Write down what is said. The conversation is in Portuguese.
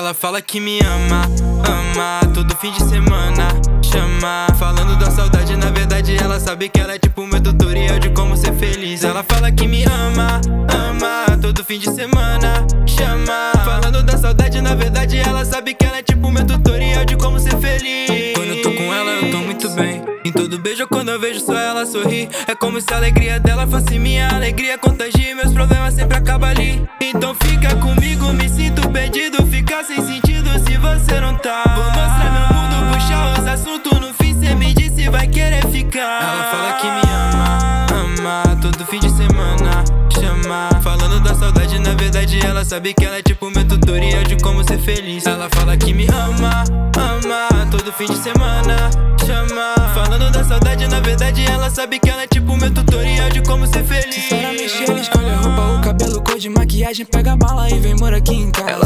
Ela fala que me ama, ama, todo fim de semana chama, falando da saudade, na verdade ela sabe que ela é tipo meu tutorial de como ser feliz. Ela fala que me ama, ama, todo fim de semana chama, falando da saudade, na verdade ela sabe que ela é tipo meu tutorial de como ser feliz. Quando eu tô com ela eu tô muito bem, em todo beijo quando eu vejo só ela sorrir, é como se a alegria dela fosse minha alegria, contagia meus problemas sempre acaba ali. Então fica comigo, me sinto perdido, fica sem sentido se você não tá. Vou mostrar meu mundo, puxar os assuntos, no fim cê me diz se vai querer ficar. Ela fala que me ama, ama, todo fim de semana chama, falando da saudade, na verdade ela sabe que ela é tipo meu tutorial de como ser feliz. Ela fala que me ama, ama, todo fim de semana chama, falando da saudade, na verdade ela sabe que ela é tipo meu tutorial de como ser feliz. Sinceramente ela escolhe a roupa, o cabelo, cor de maquiagem, pega a mala e vem morar aqui em casa.